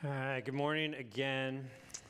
All right, good morning again.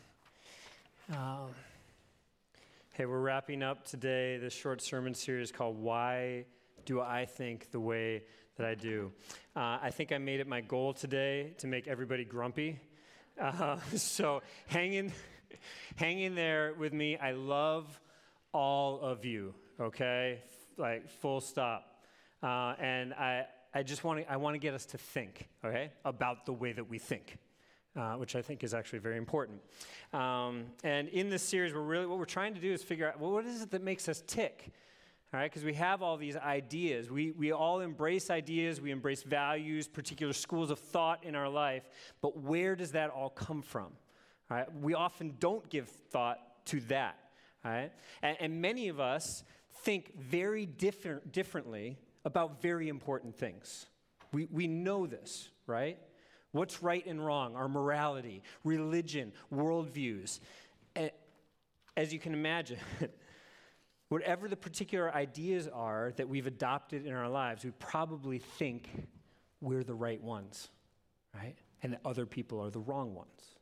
Hey, we're wrapping up today this short sermon series called Why Do I Think the Way That I Do? I think I made it my goal today to make everybody grumpy. So hang in there with me. I love all of you, okay? Like full stop. And I want to get us to think, okay, about the way that we think. Which I think is actually very important. And in this series, what we're trying to do is figure out, well, what is it that makes us tick? All right, because we have all these ideas. We all embrace ideas, we embrace values, particular schools of thought in our life, but where does that all come from? All right, we often don't give thought to that. All right, and many of us think very differently about very important things. We know this, right? What's right and wrong, our morality, religion, worldviews. As you can imagine, whatever the particular ideas are that we've adopted in our lives, we probably think we're the right ones, right? And that other people are the wrong ones.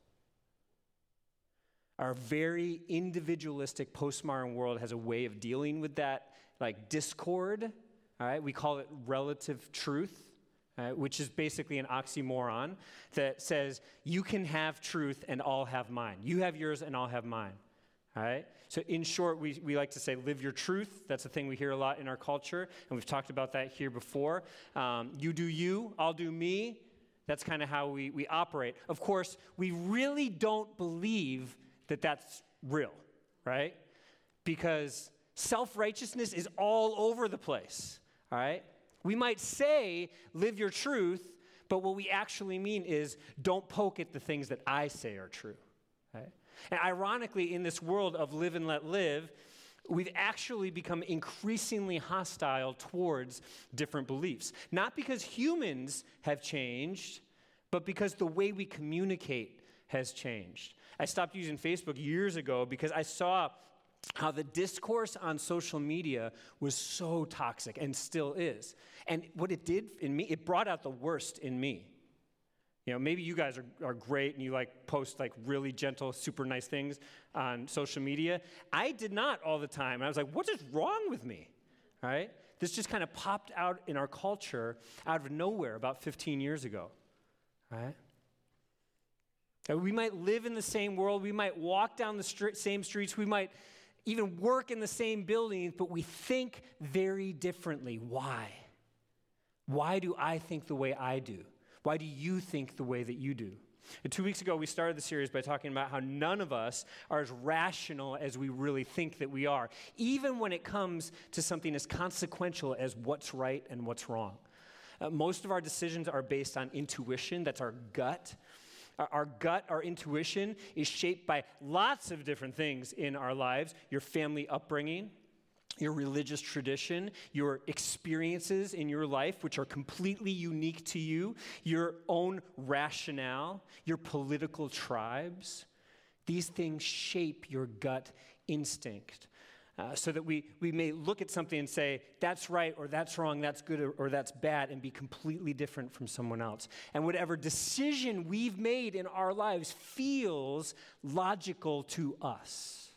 Our very individualistic postmodern world has a way of dealing with that, like discord, all right? We call it relative truth. Which is basically an oxymoron that says you can have truth and I'll have mine. You have yours and I'll have mine. All right? So in short, we like to say live your truth. That's a thing we hear a lot in our culture, and we've talked about that here before. You do you, I'll do me. That's kind of how we operate. Of course, we really don't believe that that's real, right? Because self-righteousness is all over the place, all right? We might say, live your truth, but what we actually mean is don't poke at the things that I say are true. Right? And ironically, in this world of live and let live, we've actually become increasingly hostile towards different beliefs. Not because humans have changed, but because the way we communicate has changed. I stopped using Facebook years ago because I saw how the discourse on social media was so toxic and still is. And what it did in me, it brought out the worst in me. You know, maybe you guys are great and you post really gentle, super nice things on social media. I did not all the time. I was like, what is wrong with me? All right? This just kind of popped out in our culture out of nowhere about 15 years ago. All right? We might live in the same world. We might walk down the same streets. We might even work in the same buildings, but we think very differently. Why? Why do I think the way I do? Why do you think the way that you do? And 2 weeks ago, we started the series by talking about how none of us are as rational as we really think that we are, even when it comes to something as consequential as what's right and what's wrong. Most of our decisions are based on intuition. That's our gut. Our gut, our intuition, is shaped by lots of different things in our lives. Your family upbringing, your religious tradition, your experiences in your life, which are completely unique to you, your own rationale, your political tribes. These things shape your gut instinct. So that we may look at something and say, that's right, or that's wrong, that's good, or that's bad, and be completely different from someone else. And whatever decision we've made in our lives feels logical to us.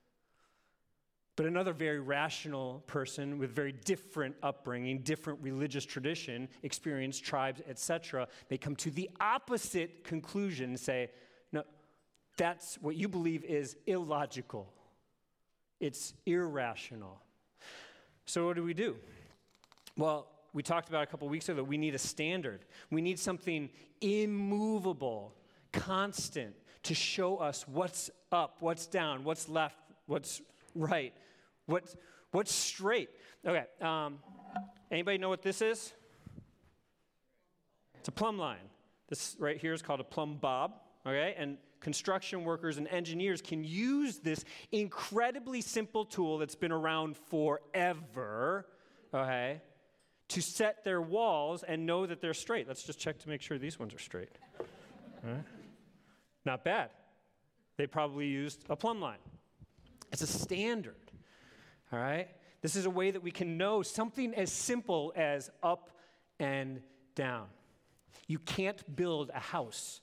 But another very rational person with very different upbringing, different religious tradition, experience, tribes, etc., may come to the opposite conclusion and say, no, that's what you believe is illogical. It's irrational. So what do? Well, we talked about a couple weeks ago that we need a standard. We need something immovable, constant, to show us what's up, what's down, what's left, what's right, what's straight. Okay, anybody know what this is? It's a plumb line. This right here is called a plumb bob, okay? And construction workers and engineers can use this incredibly simple tool that's been around forever, okay, to set their walls and know that they're straight. Let's just check to make sure these ones are straight. All right. Not bad. They probably used a plumb line. It's a standard, all right? This is a way that we can know something as simple as up and down. You can't build a house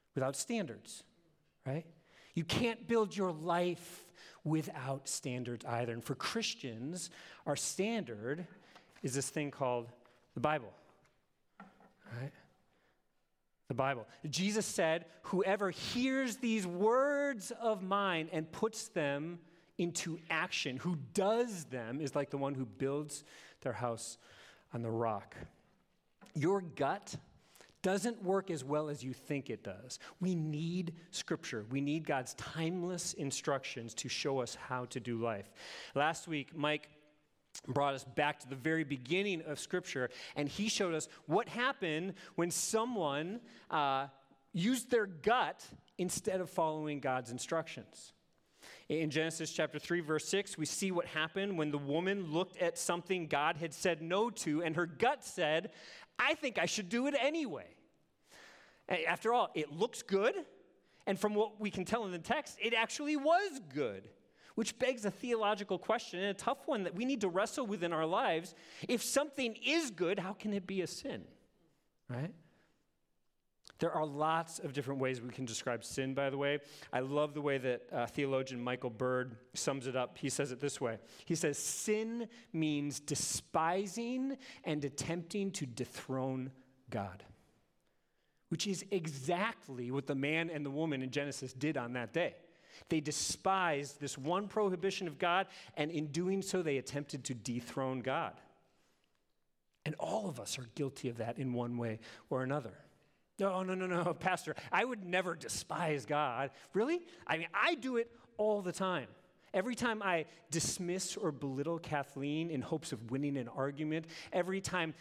without standards, right? You can't build your life without standards either. And for Christians, our standard is this thing called the Bible, right? The Bible. Jesus said, whoever hears these words of mine and puts them into action, who does them, is like the one who builds their house on the rock. Your gut doesn't work as well as you think it does. We need Scripture. We need God's timeless instructions to show us how to do life. Last week, Mike brought us back to the very beginning of Scripture, and he showed us what happened when someone used their gut instead of following God's instructions. In Genesis chapter 3, verse 6, we see what happened when the woman looked at something God had said no to, and her gut said, I think I should do it anyway. After all, it looks good, and from what we can tell in the text, it actually was good, which begs a theological question, and a tough one that we need to wrestle with in our lives. If something is good, how can it be a sin, right? There are lots of different ways we can describe sin, by the way. I love the way that theologian Michael Bird sums it up. He says it this way. He says, sin means despising and attempting to dethrone God, which is exactly what the man and the woman in Genesis did on that day. They despised this one prohibition of God, and in doing so, they attempted to dethrone God. And all of us are guilty of that in one way or another. No, Pastor, I would never despise God. Really? I mean, I do it all the time. Every time I dismiss or belittle Kathleen in hopes of winning an argument, every time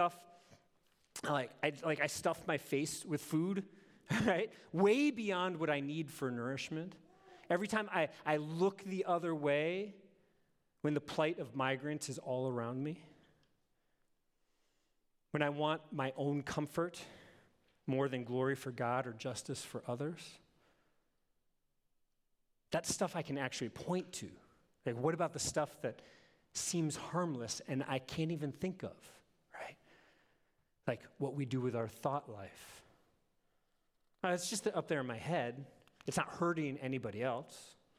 I stuff my face with food, right? Way beyond what I need for nourishment. Every time I look the other way when the plight of migrants is all around me. When I want my own comfort more than glory for God or justice for others. That's stuff I can actually point to. Like, what about the stuff that seems harmless and I can't even think of, right? Like what we do with our thought life. It's just up there in my head. It's not hurting anybody else.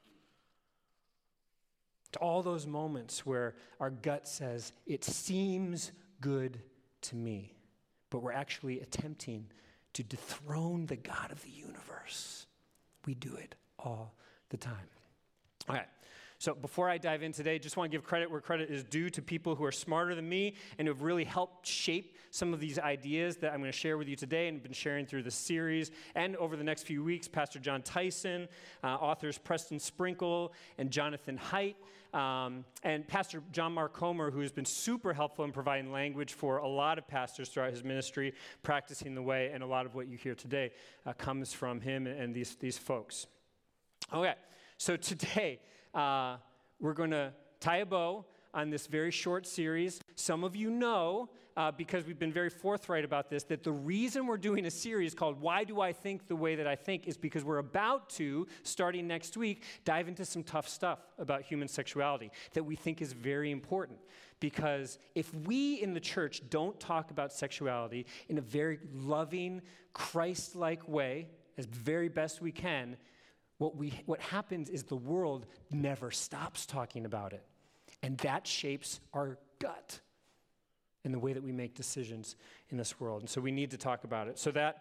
To all those moments where our gut says, it seems good to me, but we're actually attempting to dethrone the God of the universe. We do it all the time. All right. So before I dive in today, just want to give credit where credit is due to people who are smarter than me and who have really helped shape some of these ideas that I'm going to share with you today and been sharing through the series. And over the next few weeks, Pastor John Tyson, authors Preston Sprinkle and Jonathan Haidt, and Pastor John Mark Comer, who has been super helpful in providing language for a lot of pastors throughout his ministry, practicing the way, and a lot of what you hear today comes from him and these folks. Okay, so today we're going to tie a bow on this very short series. Some of you know, because we've been very forthright about this, that the reason we're doing a series called Why Do I Think the Way That I Think is because we're about to, starting next week, dive into some tough stuff about human sexuality that we think is very important. Because if we in the church don't talk about sexuality in a very loving, Christ-like way, as very best we can, what happens is the world never stops talking about it. And that shapes our gut in the way that we make decisions in this world. And so we need to talk about it. So that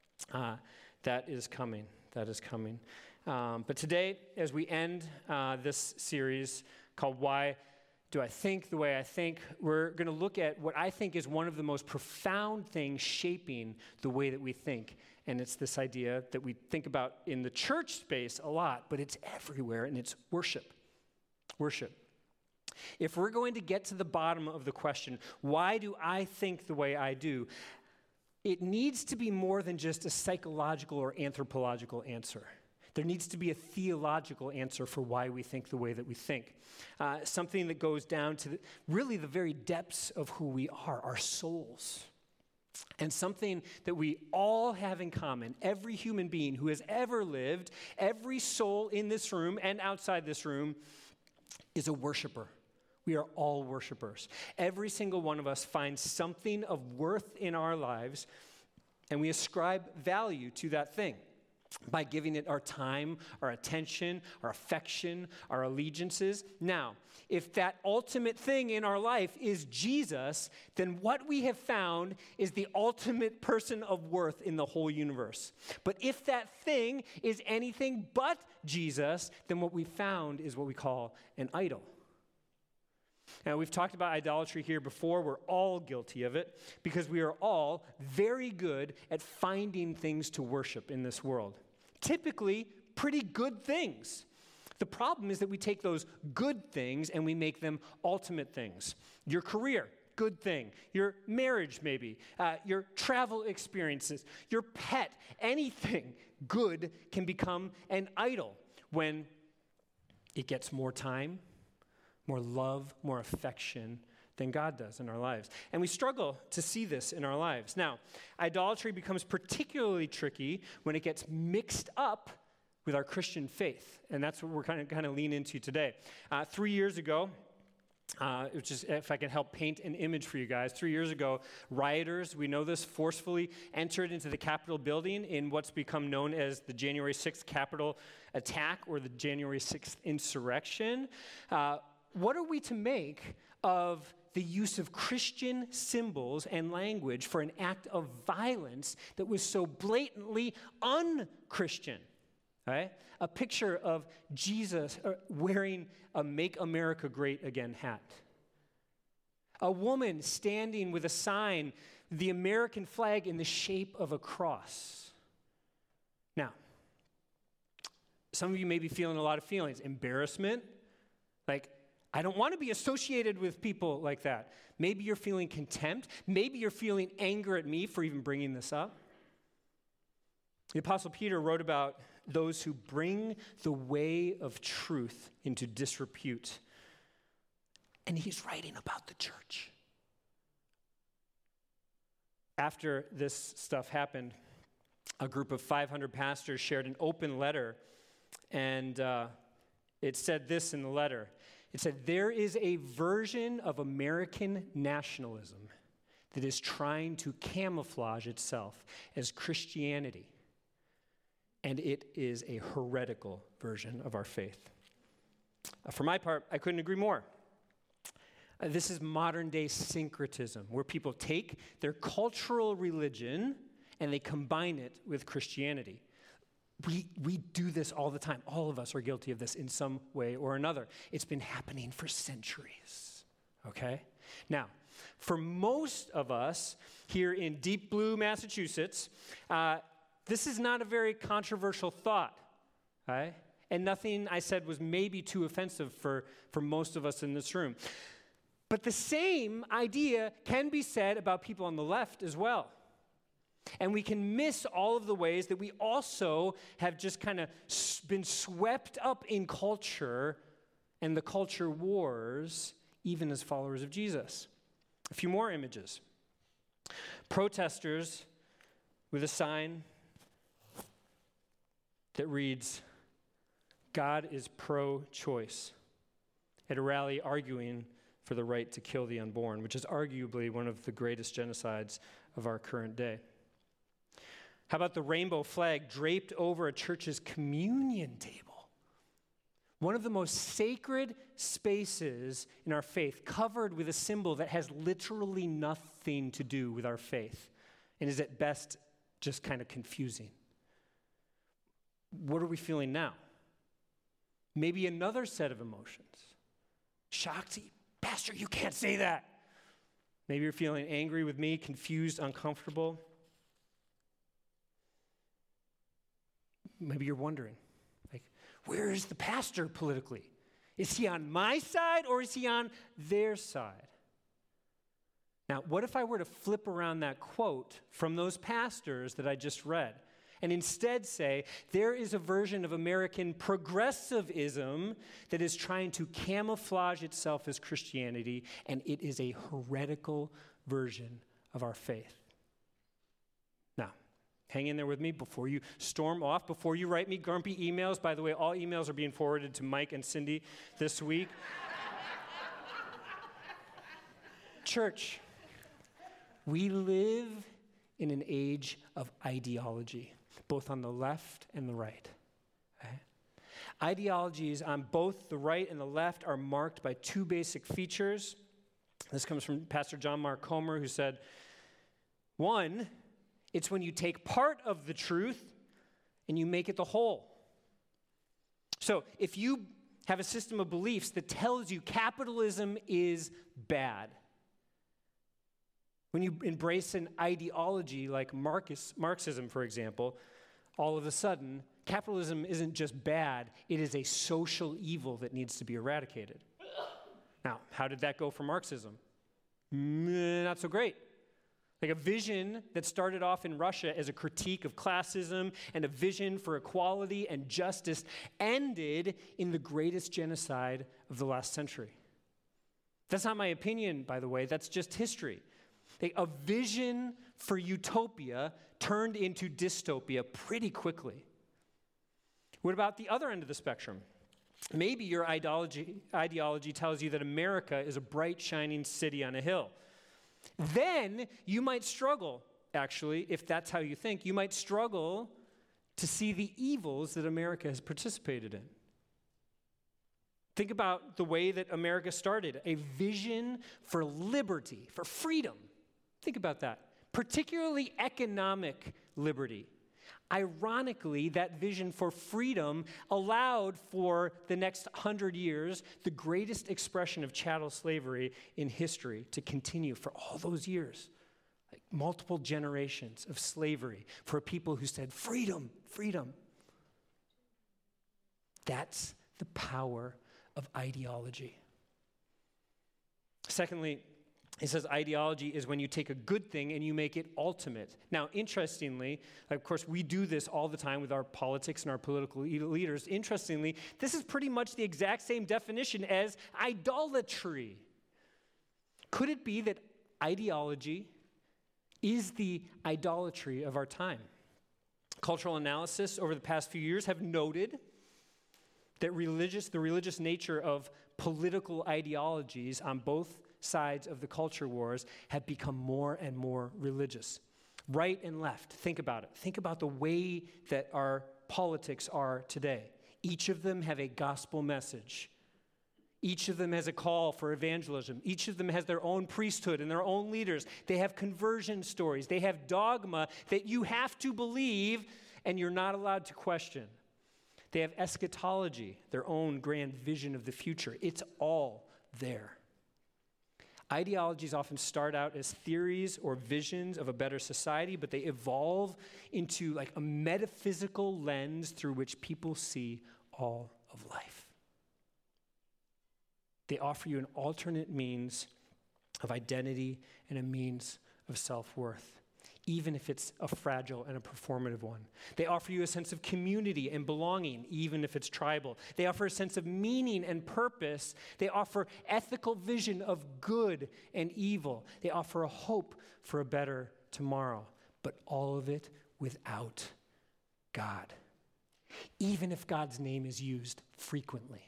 is coming. That is coming. But today, as we end this series called Why Do I Think the Way I Think, we're going to look at what I think is one of the most profound things shaping the way that we think. And it's this idea that we think about in the church space a lot, but it's everywhere, and it's worship. Worship. If we're going to get to the bottom of the question, why do I think the way I do, it needs to be more than just a psychological or anthropological answer. There needs to be a theological answer for why we think the way that we think. Something that goes down to really the very depths of who we are, our souls. And something that we all have in common, every human being who has ever lived, every soul in this room and outside this room is a worshiper. We are all worshipers. Every single one of us finds something of worth in our lives, and we ascribe value to that thing. by giving it our time, our attention, our affection, our allegiances. Now, if that ultimate thing in our life is Jesus, then what we have found is the ultimate person of worth in the whole universe. But if that thing is anything but Jesus, then what we found is what we call an idol. Now, we've talked about idolatry here before. We're all guilty of it because we are all very good at finding things to worship in this world. Typically, pretty good things. The problem is that we take those good things and we make them ultimate things. Your career, good thing. Your marriage, maybe. Your travel experiences. Your pet, anything good can become an idol when it gets more time, more love, more affection than God does in our lives. And we struggle to see this in our lives. Now, idolatry becomes particularly tricky when it gets mixed up with our Christian faith. And that's what we're kind of lean into today. 3 years ago, which is, if I can help paint an image for you guys, 3 years ago, rioters, we know this, forcefully entered into the Capitol building in what's become known as the January 6th Capitol attack or the January 6th insurrection. What are we to make of the use of Christian symbols and language for an act of violence that was so blatantly un-Christian? Right? A picture of Jesus wearing a Make America Great Again hat. A woman standing with a sign, the American flag in the shape of a cross. Now, some of you may be feeling a lot of feelings. Embarrassment, like, I don't want to be associated with people like that. Maybe you're feeling contempt. Maybe you're feeling anger at me for even bringing this up. The Apostle Peter wrote about those who bring the way of truth into disrepute. And he's writing about the church. After this stuff happened, a group of 500 pastors shared an open letter, and it said this in the letter. It said, there is a version of American nationalism that is trying to camouflage itself as Christianity. And it is a heretical version of our faith. For my part, I couldn't agree more. This is modern-day syncretism, where people take their cultural religion and they combine it with Christianity. We do this all the time. All of us are guilty of this in some way or another. It's been happening for centuries, okay? Now, for most of us here in deep blue Massachusetts, this is not a very controversial thought, right? And nothing I said was maybe too offensive for most of us in this room. But the same idea can be said about people on the left as well. And we can miss all of the ways that we also have just kind of been swept up in culture and the culture wars, even as followers of Jesus. A few more images. Protesters with a sign that reads, God is pro-choice, at a rally arguing for the right to kill the unborn, which is arguably one of the greatest genocides of our current day. How about the rainbow flag draped over a church's communion table? One of the most sacred spaces in our faith, covered with a symbol that has literally nothing to do with our faith and is at best just kind of confusing. What are we feeling now? Maybe another set of emotions. Shocked, Pastor, you can't say that. Maybe you're feeling angry with me, confused, uncomfortable. Maybe you're wondering, like, where is the pastor politically? Is he on my side or is he on their side? Now, what if I were to flip around that quote from those pastors that I just read and instead say, there is a version of American progressivism that is trying to camouflage itself as Christianity, and it is a heretical version of our faith. Now, hang in there with me before you storm off, before you write me grumpy emails. By the way, all emails are being forwarded to Mike and Cindy this week. Church, we live in an age of ideology. both on the left and the right. Okay? Ideologies on both the right and the left are marked by two basic features. This comes from Pastor John Mark Comer, who said, one, it's when you take part of the truth and you make it the whole. So if you have a system of beliefs that tells you capitalism is bad, when you embrace an ideology like Marxism, for example, all of a sudden, capitalism isn't just bad, it is a social evil that needs to be eradicated. Now, how did that go for Marxism? Not so great. Like a vision that started off in Russia as a critique of classism and a vision for equality and justice ended in the greatest genocide of the last century. That's not my opinion, by the way, that's just history. A vision for utopia turned into dystopia pretty quickly. What about the other end of the spectrum? Maybe your ideology tells you that America is a bright, shining city on a hill. Then you might struggle, actually, if that's how you think, you might struggle to see the evils that America has participated in. Think about the way that America started, a vision for liberty, for freedom. Think about that, particularly economic liberty. Ironically, that vision for freedom allowed for the next 100 years the greatest expression of chattel slavery in history to continue for all those years. Like multiple generations of slavery for people who said, freedom, freedom. That's the power of ideology. Secondly, he says ideology is when you take a good thing and you make it ultimate. Now, interestingly, of course, we do this all the time with our politics and our political leaders. Interestingly, this is pretty much the exact same definition as idolatry. Could it be that ideology is the idolatry of our time? Cultural analysis over the past few years have noted that the religious nature of political ideologies on both sides of the culture wars have become more and more religious. Right and left, think about it. Think about the way that our politics are today. Each of them have a gospel message. Each of them has a call for evangelism. Each of them has their own priesthood and their own leaders. They have conversion stories. They have dogma that you have to believe and you're not allowed to question. They have eschatology, their own grand vision of the future. It's all there. Ideologies often start out as theories or visions of a better society, but they evolve into like a metaphysical lens through which people see all of life. They offer you an alternate means of identity and a means of self-worth, even if it's a fragile and a performative one. They offer you a sense of community and belonging, even if it's tribal. They offer a sense of meaning and purpose. They offer ethical vision of good and evil. They offer a hope for a better tomorrow, but all of it without God, even if God's name is used frequently.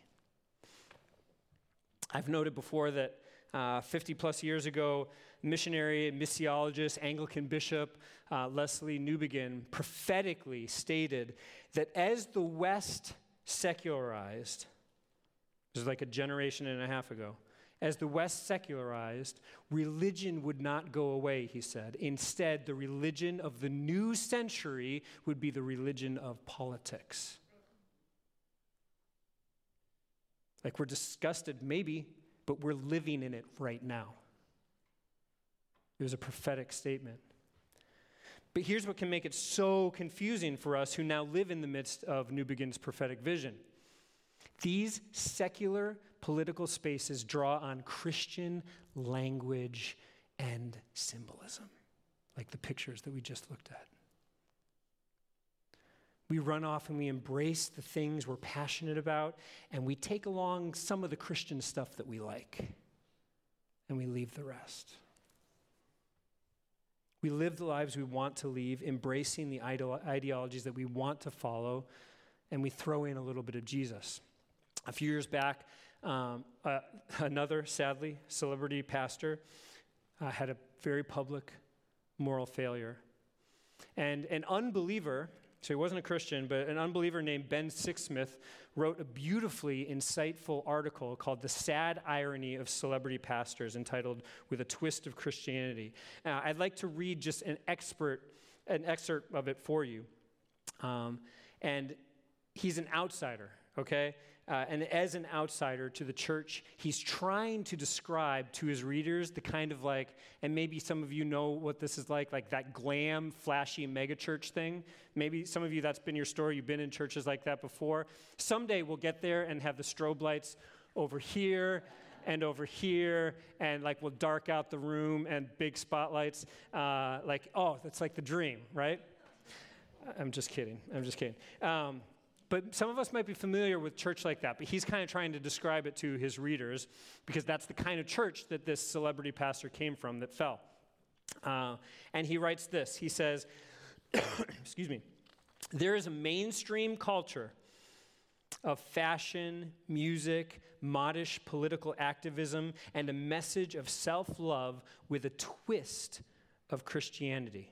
I've noted before that 50 plus years ago, missionary, missiologist, Anglican bishop Leslie Newbigin prophetically stated that as the West secularized, this was like a generation and a half ago, as the West secularized, religion would not go away, he said. Instead, the religion of the new century would be the religion of politics. Like we're disgusted, maybe, but we're living in it right now. It was a prophetic statement. But here's what can make it so confusing for us who now live in the midst of Newbigin's prophetic vision. These secular political spaces draw on Christian language and symbolism, like the pictures that we just looked at. We run off and we embrace the things we're passionate about, and we take along some of the Christian stuff that we like, and we leave the rest. We live the lives we want to live, embracing the ideologies that we want to follow, and we throw in a little bit of Jesus. A few years back, another, sadly, celebrity pastor had a very public moral failure. And an unbeliever So he wasn't a Christian, but an unbeliever named Ben Sixsmith wrote a beautifully insightful article called The Sad Irony of Celebrity Pastors, entitled With a Twist of Christianity. I'd like to read just an excerpt of it for you. And he's an outsider, okay? And as an outsider to the church, he's trying to describe to his readers the kind of like, and maybe some of you know what this is like that glam, flashy megachurch thing. Maybe some of you, that's been your story. You've been in churches like that before. Someday we'll get there and have the strobe lights over here and over here, and like we'll dark out the room and big spotlights. That's like the dream, right? I'm just kidding. But some of us might be familiar with church like that, but he's kind of trying to describe it to his readers because that's the kind of church that this celebrity pastor came from that fell. And he writes this. He says, excuse me, there is a mainstream culture of fashion, music, modish political activism, and a message of self-love with a twist of Christianity.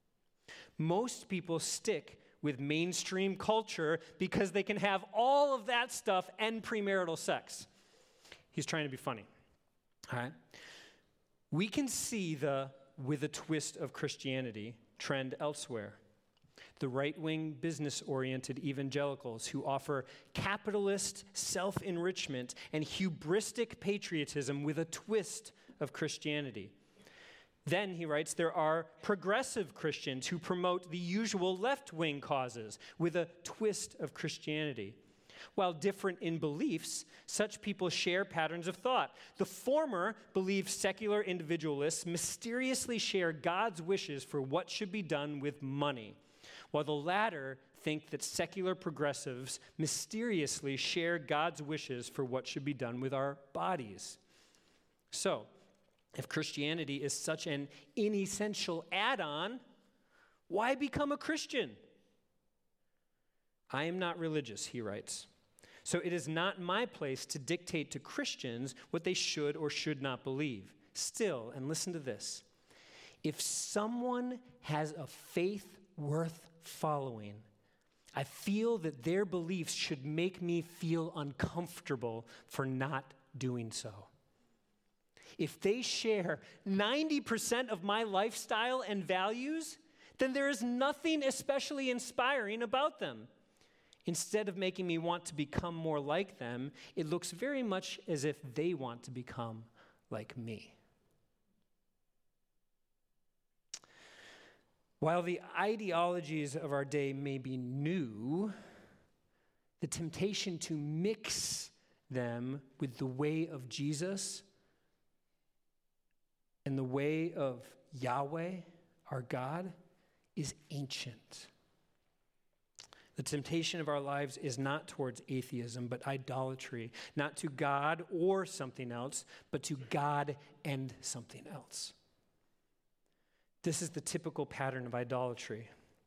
Most people stick with mainstream culture because they can have all of that stuff and premarital sex. He's trying to be funny. All right? We can see the with a twist of Christianity trend elsewhere. The right-wing, business-oriented evangelicals who offer capitalist self-enrichment and hubristic patriotism with a twist of Christianity. Then, he writes, there are progressive Christians who promote the usual left-wing causes with a twist of Christianity. While different in beliefs, such people share patterns of thought. The former believe secular individualists mysteriously share God's wishes for what should be done with money, while the latter think that secular progressives mysteriously share God's wishes for what should be done with our bodies. So, if Christianity is such an inessential add-on, why become a Christian? I am not religious, he writes. So it is not my place to dictate to Christians what they should or should not believe. Still, and listen to this, if someone has a faith worth following, I feel that their beliefs should make me feel uncomfortable for not doing so. If they share 90% of my lifestyle and values, then there is nothing especially inspiring about them. Instead of making me want to become more like them, it looks very much as if they want to become like me. While the ideologies of our day may be new, the temptation to mix them with the way of Jesus and the way of Yahweh, our God, is ancient. The temptation of our lives is not towards atheism, but idolatry, not to God or something else, but to God and something else. This is the typical pattern of idolatry.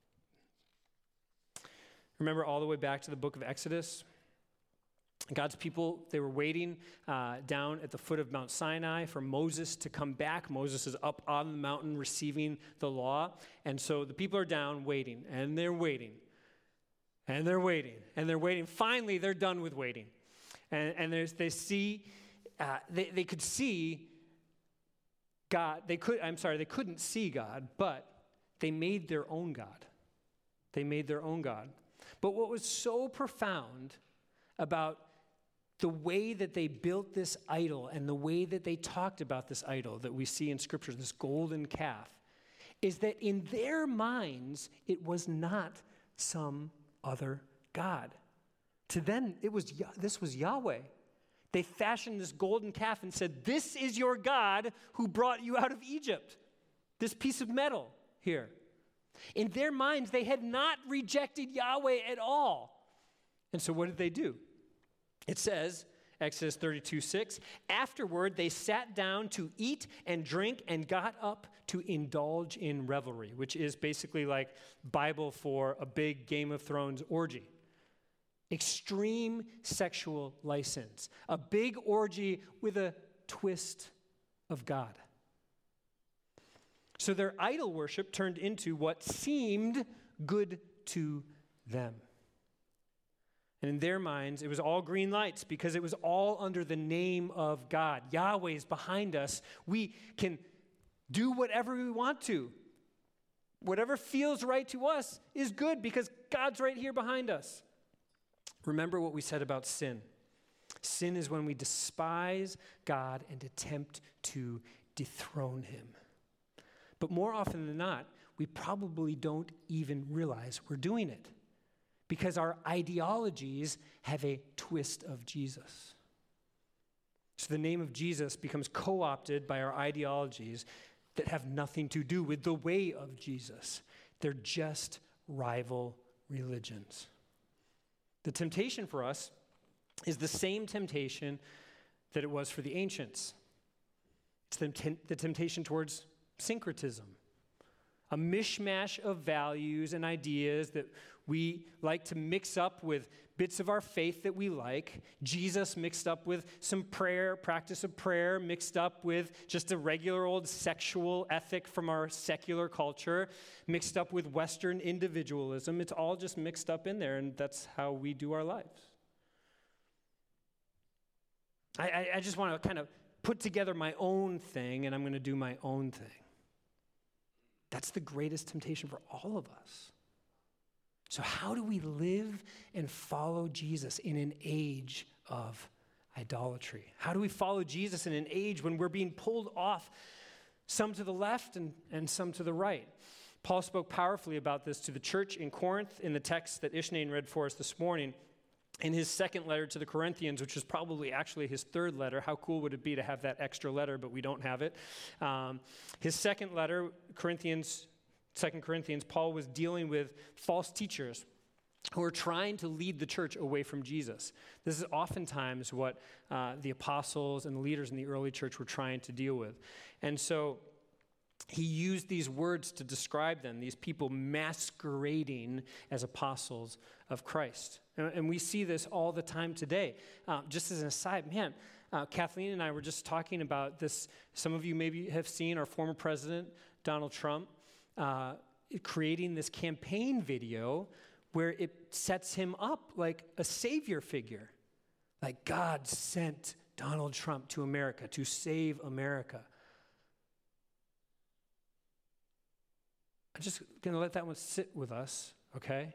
Remember all the way back to the book of Exodus? God's people, they were waiting down at the foot of Mount Sinai for Moses to come back. Moses is up on the mountain receiving the law. And so the people are down waiting, and they're waiting, and they're waiting, and they're waiting. Finally, they're done with waiting. And they could see God. They couldn't see God, but they made their own God. They made their own God. But what was so profound about the way that they built this idol and the way that they talked about this idol that we see in Scripture, this golden calf, is that in their minds, it was not some other God. To them, this was Yahweh. They fashioned this golden calf and said, this is your God who brought you out of Egypt. This piece of metal here. In their minds, they had not rejected Yahweh at all. And so what did they do? It says, Exodus 32:6, afterward they sat down to eat and drink and got up to indulge in revelry, which is basically like Bible for a big Game of Thrones orgy. Extreme sexual license. A big orgy with a twist of God. So their idol worship turned into what seemed good to them. And in their minds, it was all green lights because it was all under the name of God. Yahweh is behind us. We can do whatever we want to. Whatever feels right to us is good because God's right here behind us. Remember what we said about sin. Sin is when we despise God and attempt to dethrone him. But more often than not, we probably don't even realize we're doing it because our ideologies have a twist of Jesus. So the name of Jesus becomes co-opted by our ideologies that have nothing to do with the way of Jesus. They're just rival religions. The temptation for us is the same temptation that it was for the ancients. It's the temptation towards syncretism, a mishmash of values and ideas that we like to mix up with bits of our faith that we like. Jesus mixed up with some practice of prayer, mixed up with just a regular old sexual ethic from our secular culture, mixed up with Western individualism. It's all just mixed up in there, and that's how we do our lives. I just want to kind of put together my own thing, and I'm going to do my own thing. That's the greatest temptation for all of us. So how do we live and follow Jesus in an age of idolatry? How do we follow Jesus in an age when we're being pulled off, some to the left and some to the right? Paul spoke powerfully about this to the church in Corinth in the text that Ishnain read for us this morning. In his second letter to the Corinthians, which is probably actually his third letter. How cool would it be to have that extra letter, but we don't have it. His second letter, 2 Corinthians, Paul was dealing with false teachers who are trying to lead the church away from Jesus. This is oftentimes what the apostles and the leaders in the early church were trying to deal with. And so he used these words to describe them, these people masquerading as apostles of Christ. And we see this all the time today. Just as an aside, Kathleen and I were just talking about this. Some of you maybe have seen our former president, Donald Trump, creating this campaign video where it sets him up like a savior figure. Like God sent Donald Trump to America to save America. I'm just going to let that one sit with us, okay?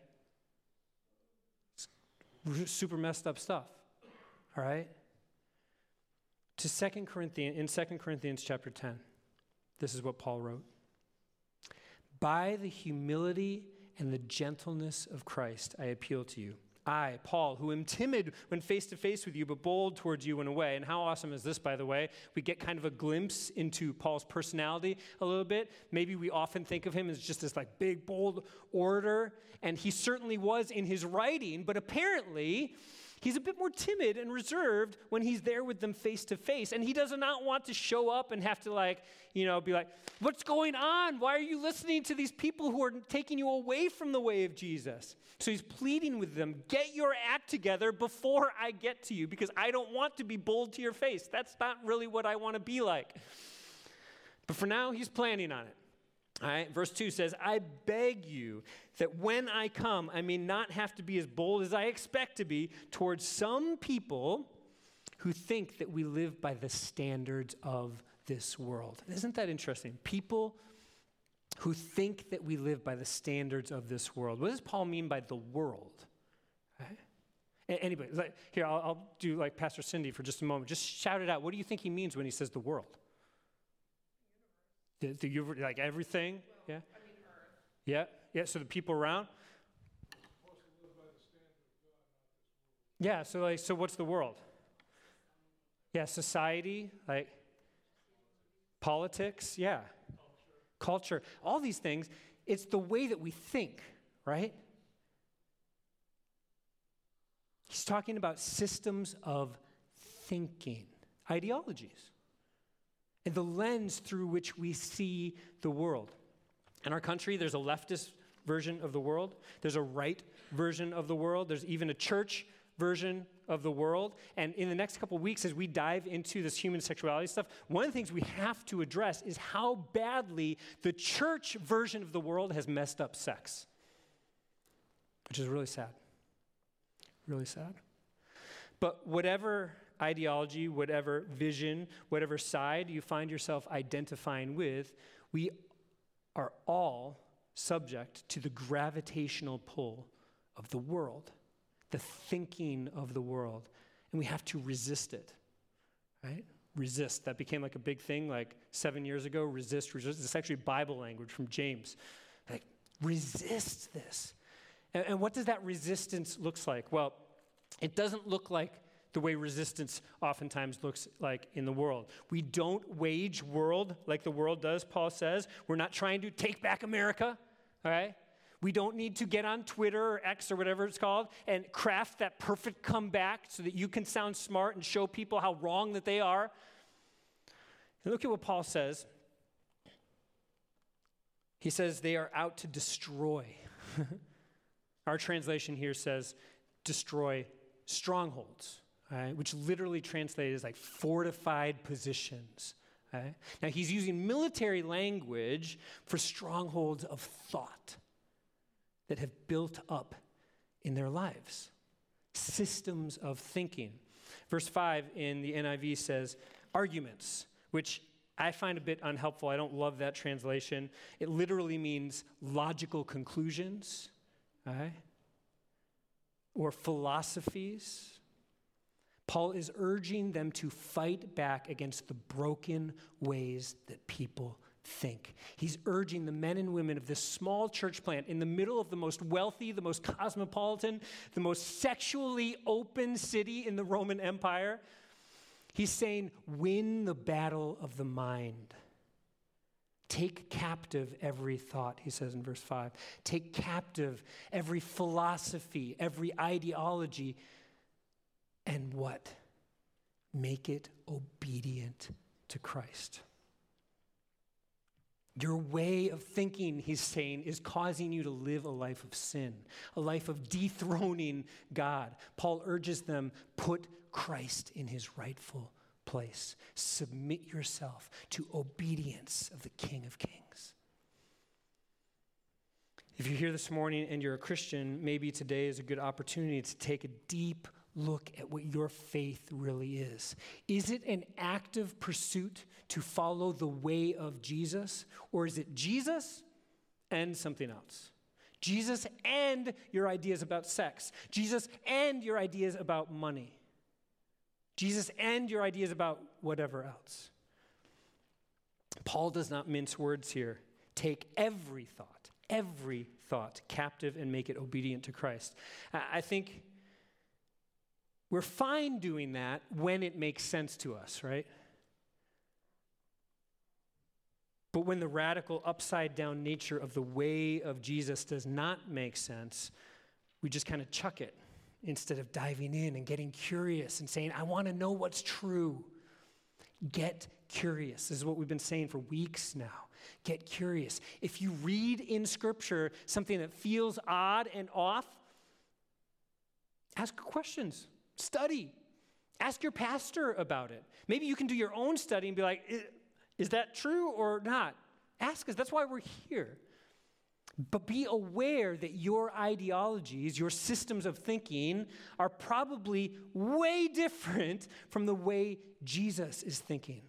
It's super messed up stuff, all right? In 2 Corinthians chapter 10, this is what Paul wrote. By the humility and the gentleness of Christ, I appeal to you. I, Paul, who am timid when face to face with you, but bold towards you in a way. And how awesome is this, by the way? We get kind of a glimpse into Paul's personality a little bit. Maybe we often think of him as just this like big, bold orator. And he certainly was in his writing, but apparently he's a bit more timid and reserved when he's there with them face to face. And he does not want to show up and have to be like, what's going on? Why are you listening to these people who are taking you away from the way of Jesus? So he's pleading with them, get your act together before I get to you because I don't want to be bold to your face. That's not really what I want to be like. But for now, he's planning on it. All right, verse 2 says, I beg you that when I come, I may not have to be as bold as I expect to be towards some people who think that we live by the standards of this world. Isn't that interesting? People who think that we live by the standards of this world. What does Paul mean by the world? Right? Anybody, here, I'll do like Pastor Cindy for just a moment. Just shout it out. What do you think he means when he says the world? Like everything? Yeah? Earth. Yeah, so the people around? Yeah, so what's the world? Yeah, society, like politics, yeah. Culture, all these things, it's the way that we think, right? He's talking about systems of thinking, ideologies, and the lens through which we see the world. In our country, there's a leftist version of the world. There's a right version of the world. There's even a church version of the world. And in the next couple of weeks, as we dive into this human sexuality stuff, one of the things we have to address is how badly the church version of the world has messed up sex. which is really sad. Really sad. But whatever ideology, whatever vision, whatever side you find yourself identifying with, we are all subject to the gravitational pull of the world, the thinking of the world, and we have to resist it, right? Resist. That became like a big thing like 7 years ago. Resist. It's actually Bible language from James. Like, resist this. And what does that resistance look like? Well, it doesn't look like the way resistance oftentimes looks like in the world. We don't wage world like the world does, Paul says. We're not trying to take back America, all right? We don't need to get on Twitter or X or whatever it's called and craft that perfect comeback so that you can sound smart and show people how wrong that they are. And look at what Paul says. He says they are out to destroy. Our translation here says destroy strongholds. Right, which literally translated as like fortified positions. Right? Now he's using military language for strongholds of thought that have built up in their lives. Systems of thinking. Verse 5 in the NIV says arguments, which I find a bit unhelpful. I don't love that translation. It literally means logical conclusions, right? Or philosophies. Paul is urging them to fight back against the broken ways that people think. He's urging the men and women of this small church plant in the middle of the most wealthy, the most cosmopolitan, the most sexually open city in the Roman Empire. He's saying, win the battle of the mind. Take captive every thought, he says in verse 5. Take captive every philosophy, every ideology, and what? Make it obedient to Christ. Your way of thinking, he's saying, is causing you to live a life of sin, a life of dethroning God. Paul urges them, put Christ in his rightful place. Submit yourself to obedience of the King of Kings. If you're here this morning and you're a Christian, maybe today is a good opportunity to take a deep look at what your faith really is. Is it an active pursuit to follow the way of Jesus, or is it Jesus and something else? Jesus and your ideas about sex. Jesus and your ideas about money. Jesus and your ideas about whatever else. Paul does not mince words here. Take every thought captive and make it obedient to Christ. I think we're fine doing that when it makes sense to us, right? But when the radical upside-down nature of the way of Jesus does not make sense, we just kind of chuck it instead of diving in and getting curious and saying, I want to know what's true. Get curious. This is what we've been saying for weeks now. Get curious. If you read in Scripture something that feels odd and off, ask questions. Study. Ask your pastor about it. Maybe you can do your own study and be like, is that true or not? Ask us. That's why we're here. But be aware that your ideologies, your systems of thinking are probably way different from the way Jesus is thinking.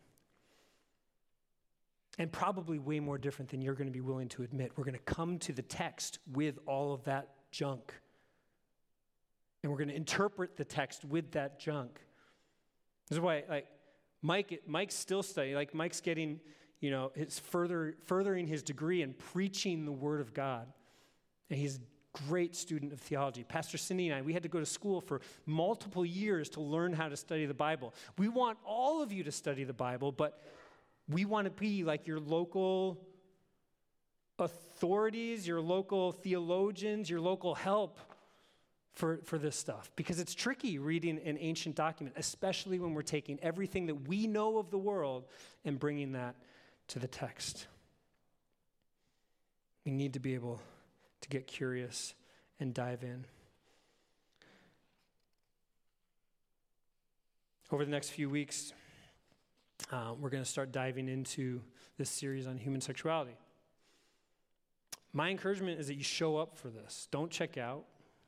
And probably way more different than you're going to be willing to admit. We're going to come to the text with all of that junk. And we're going to interpret the text with that junk. This is why, Mike's still studying. Mike's getting, it's furthering his degree in preaching the Word of God. And he's a great student of theology. Pastor Cindy and I, we had to go to school for multiple years to learn how to study the Bible. We want all of you to study the Bible, but we want to be like your local authorities, your local theologians, your local help for this stuff, because it's tricky reading an ancient document, especially when we're taking everything that we know of the world and bringing that to the text. We need to be able to get curious and dive in. Over the next few weeks, we're going to start diving into this series on human sexuality. My encouragement is that you show up for this. Don't check out.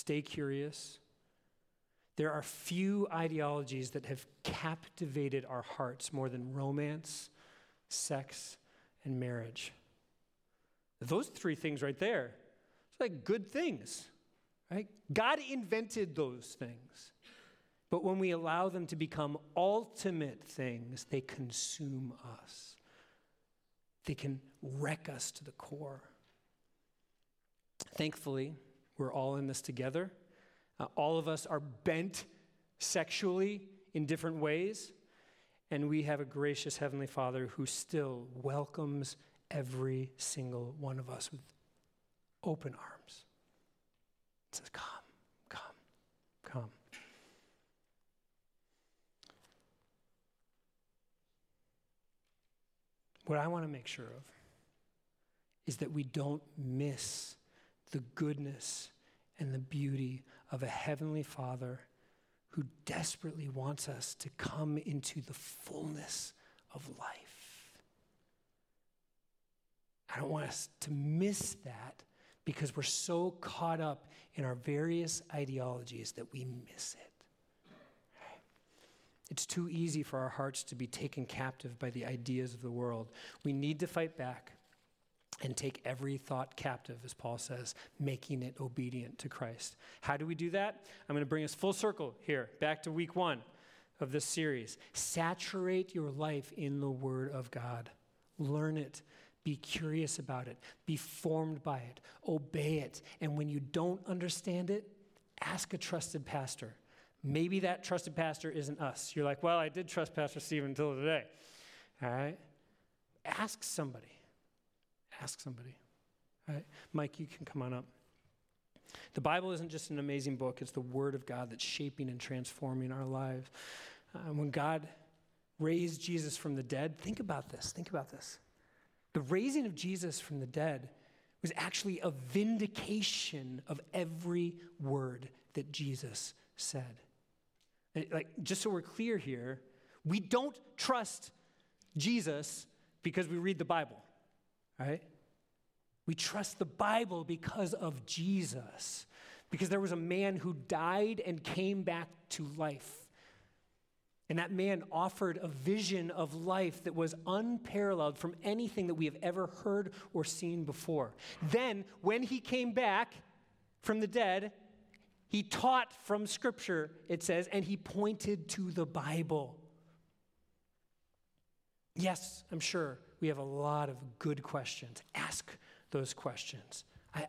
stay curious. There are few ideologies that have captivated our hearts more than romance, sex, and marriage. Those three things right there, it's like good things, right? God invented those things. But when we allow them to become ultimate things, they consume us. They can wreck us to the core. Thankfully, we're all in this together. All of us are bent sexually in different ways, and we have a gracious Heavenly Father who still welcomes every single one of us with open arms. It says, come, come, come. What I want to make sure of is that we don't miss the goodness and the beauty of a Heavenly Father who desperately wants us to come into the fullness of life. I don't want us to miss that because we're so caught up in our various ideologies that we miss it. It's too easy for our hearts to be taken captive by the ideas of the world. We need to fight back and take every thought captive, as Paul says, making it obedient to Christ. How do we do that? I'm going to bring us full circle here, back to week 1 of this series. Saturate your life in the Word of God. Learn it. Be curious about it. Be formed by it. Obey it. And when you don't understand it, ask a trusted pastor. Maybe that trusted pastor isn't us. You're like, well, I did trust Pastor Steve until today. All right? Ask somebody. Ask somebody. All right? Mike, you can come on up. The Bible isn't just an amazing book. It's the Word of God that's shaping and transforming our lives. When God raised Jesus from the dead, think about this. Think about this. The raising of Jesus from the dead was actually a vindication of every word that Jesus said. Like, just so we're clear here, we don't trust Jesus because we read the Bible, right? We trust the Bible because of Jesus, because there was a man who died and came back to life. And that man offered a vision of life that was unparalleled from anything that we have ever heard or seen before. Then, when he came back from the dead, he taught from Scripture, it says, and he pointed to the Bible. Yes, I'm sure we have a lot of good questions. Ask those questions.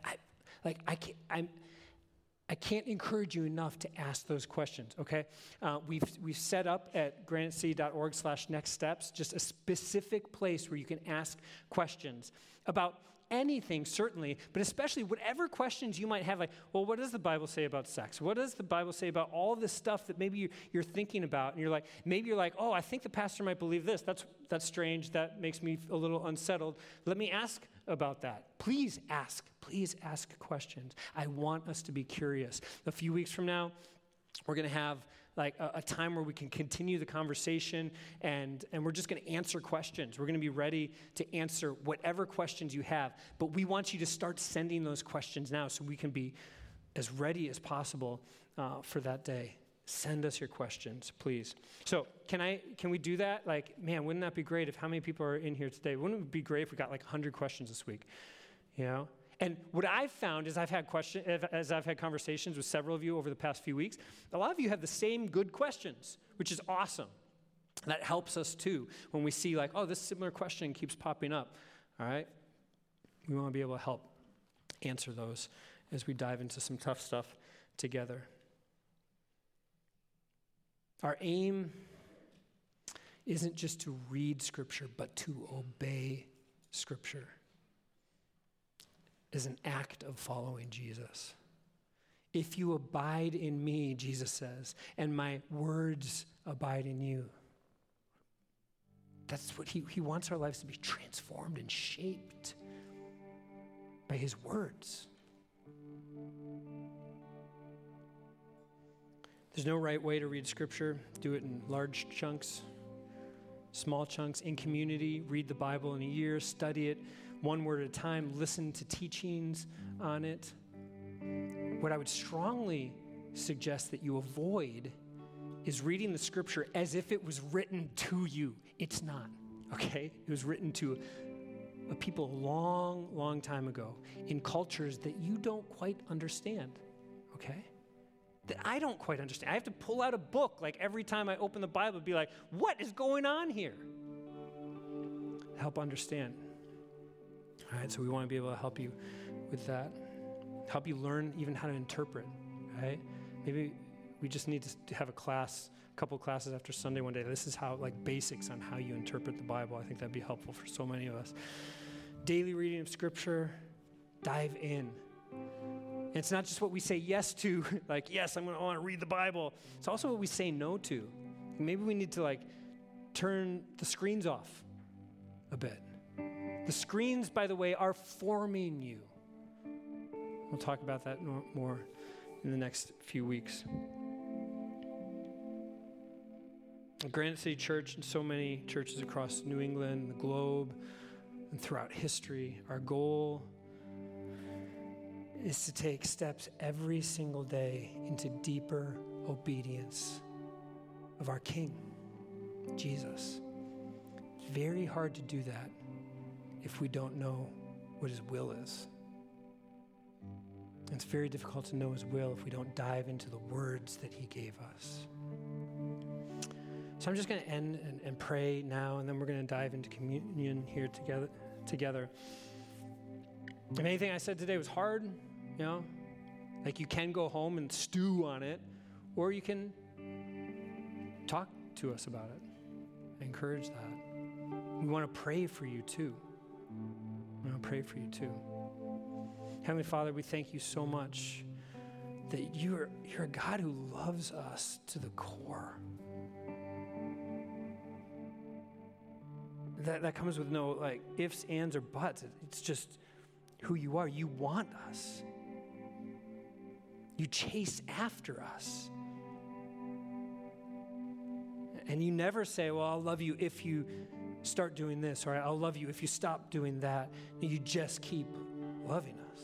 I can't encourage you enough to ask those questions, okay? We've set up at granitcity.org/nextsteps just a specific place where you can ask questions about anything, certainly, but especially whatever questions you might have, like, well, what does the Bible say about sex? What does the Bible say about all this stuff that maybe you're thinking about? And maybe you're like, oh, I think the pastor might believe this. That's strange. That makes me a little unsettled. Let me ask about that. Please ask questions. I want us to be curious. A few weeks from now, we're going to have like a time where we can continue the conversation, and we're just going to answer questions. We're going to be ready to answer whatever questions you have, but we want you to start sending those questions now so we can be as ready as possible for that day. Send us your questions, please. So can we do that? Like, man, wouldn't that be great if how many people are in here today? Wouldn't it be great if we got like 100 questions this week? You know? And what I've found is as I've had conversations with several of you over the past few weeks, a lot of you have the same good questions, which is awesome. That helps us too when we see like, oh, this similar question keeps popping up. All right? We want to be able to help answer those as we dive into some tough stuff together. Our aim isn't just to read Scripture, but to obey Scripture. Is an act of following Jesus. If you abide in me, Jesus says, and my words abide in you. That's what he wants our lives to be transformed and shaped by his words. There's no right way to read Scripture. Do it in large chunks, small chunks, in community. Read the Bible in a year, study it one word at a time, listen to teachings on it. What I would strongly suggest that you avoid is reading the scripture as if it was written to you. It's not, okay? It was written to a people a long, long time ago in cultures that you don't quite understand, okay? That I don't quite understand. I have to pull out a book like every time I open the Bible and be like, what is going on here? Help understand. All right, so we want to be able to help you with that. Help you learn even how to interpret, right? Maybe we just need to have a couple classes after Sunday one day. This is how, like, basics on how you interpret the Bible. I think that'd be helpful for so many of us. Daily reading of Scripture, dive in. And it's not just what we say yes to, like, yes, I want to read the Bible. It's also what we say no to. Maybe we need to, like, turn the screens off a bit. The screens, by the way, are forming you. We'll talk about that more in the next few weeks. Granite City Church and so many churches across New England, the globe, and throughout history, our goal is to take steps every single day into deeper obedience of our King, Jesus. It's very hard to do that if we don't know what his will is. It's very difficult to know his will if we don't dive into the words that he gave us. So I'm just going to end and pray now, and then we're going to dive into communion here together. If anything I said today was hard, like, you can go home and stew on it, or you can talk to us about it. I encourage that. We want to pray for you too. Heavenly Father, we thank you so much that you're a God who loves us to the core. That comes with no, like, ifs, ands, or buts. It's just who you are. You want us. You chase after us. And you never say, well, I'll love you if you start doing this, or I'll love you if you stop doing that. You just keep loving us.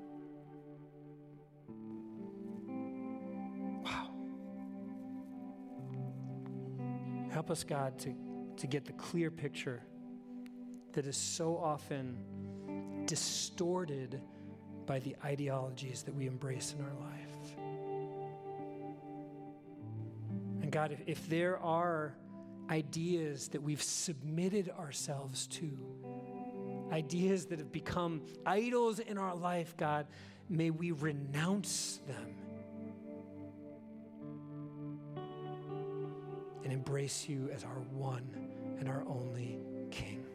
Wow. Help us, God, to get the clear picture that is so often distorted by the ideologies that we embrace in our life. And God, if there are ideas that we've submitted ourselves to, ideas that have become idols in our life, God, may we renounce them and embrace you as our one and our only King.